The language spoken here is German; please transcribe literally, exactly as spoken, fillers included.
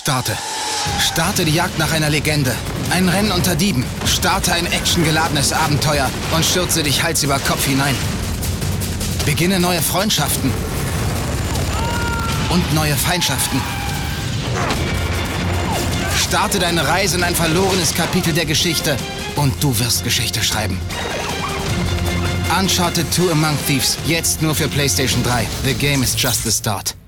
Starte. Starte die Jagd nach einer Legende. Ein Rennen unter Dieben. Starte ein actiongeladenes Abenteuer und stürze dich Hals über Kopf hinein. Beginne neue Freundschaften. Und neue Feindschaften. Starte deine Reise in ein verlorenes Kapitel der Geschichte und du wirst Geschichte schreiben. Uncharted two Among Thieves, jetzt nur für PlayStation drei. The game is just the start.